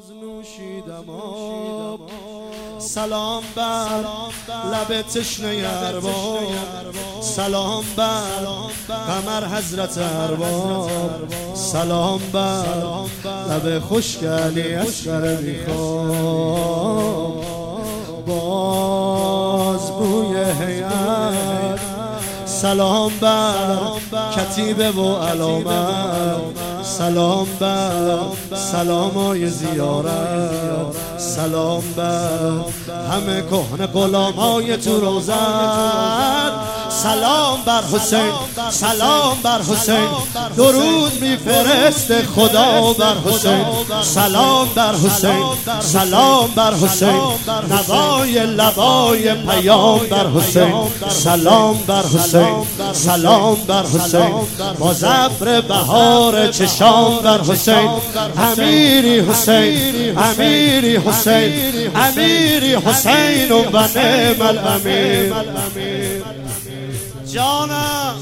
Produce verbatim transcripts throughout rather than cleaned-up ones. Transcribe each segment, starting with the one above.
باز نوشیدم آب، سلام بر لب تشنه ارباب، سلام بر قمر حضرت ارباب، سلام بر لب خشک علی اصغر بیخواب. باز بوی هیئت، سلام بر کتیبه و علامت، سلام بر سلامای زیارت، سلام بر همه کهنه غلامای تو روزت، سلام بر حسین، سلام بر حسین، درود میفرسته خدا بر حسین، سلام بر حسین، سلام بر حسین، نوای لبای پیام بر حسین، سلام بر حسین، سلام بر حسین، با زبر بهار چشام بر حسین، امیری حسین، امیری حسین، امیری حسین و نعم الامیر. جانم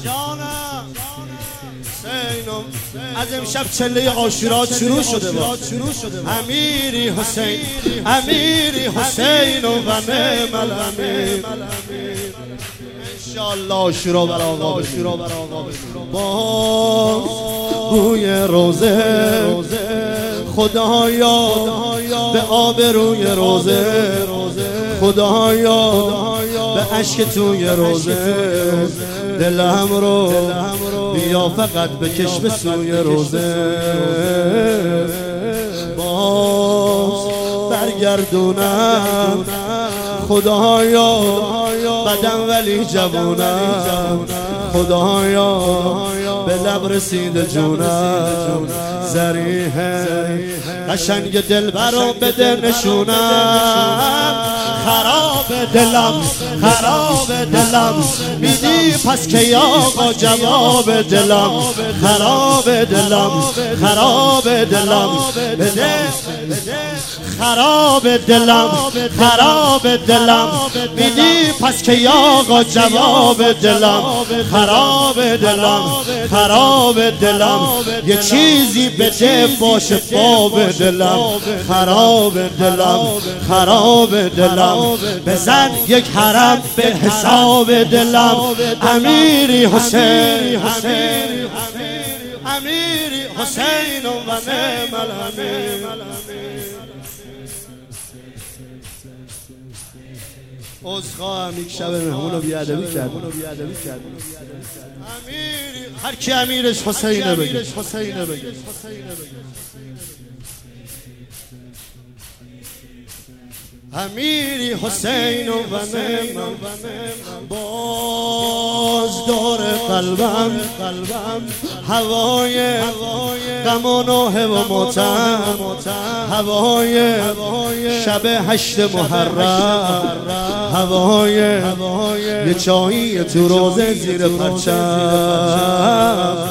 حسینم از امشب چله عاشورا شروع شده با امیری حسین، امیری حسین و نعم الامیر. انشاءالله عاشورا بر آقا بشورا بر آقا با بوی روزه، خدایا به آب روی روزه، خدایا به اشک توی روزه، دلم رو بیا فقط بکش به سوی روزه. باز برگردونم خدایا بدم ولی جوونم، خدایا به لب رسیده جونم، زریحه قشنگ دلبر رو بده نشونم. خراب دلم، خراب دلم، میدی پس که آقا جواب دلم، خراب دلم، خراب دلم، بده خراب دلم، خراب دلم، میدی پس که آقا جواب دلم، خراب دلم، خراب دلم، یه چیزی بده باشه باب دلم، خراب دلم، خراب دلم، بزن یک حرم به حساب دلم. امیری حسین، امیری حسین و نعم الامیر. عذرخواهم یک شب مهمون رو بیادبی کرد. امیری هر کی امیرش حسینه بگه. امیری حسین و نعم، باز دور قلبم هوای غم و نوحه و ماتم، هوای شب هشت محرم، هوای یه چایی تو روزه زیر پرچم.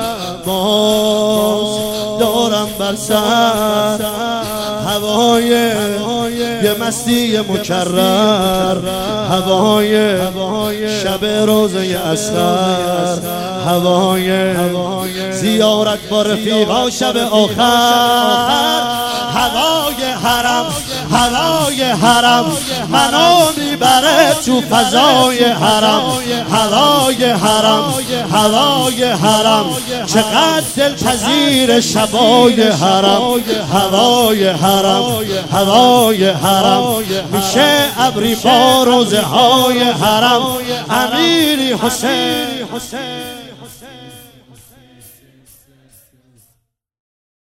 باز دارم بر سر هوای یه مستی مکرر، هوای شب روزه اصغر، هوای زیارت با رفیقا شب آخر، هوای حرم، هوای حرم منو میبره تو فضای حرم، هوای حرم، هوای حرم چقدر دلپذیر شبای حرم، هوای حرم، هوای حرم میشه ابری با روزه های حرم. امیری حسین،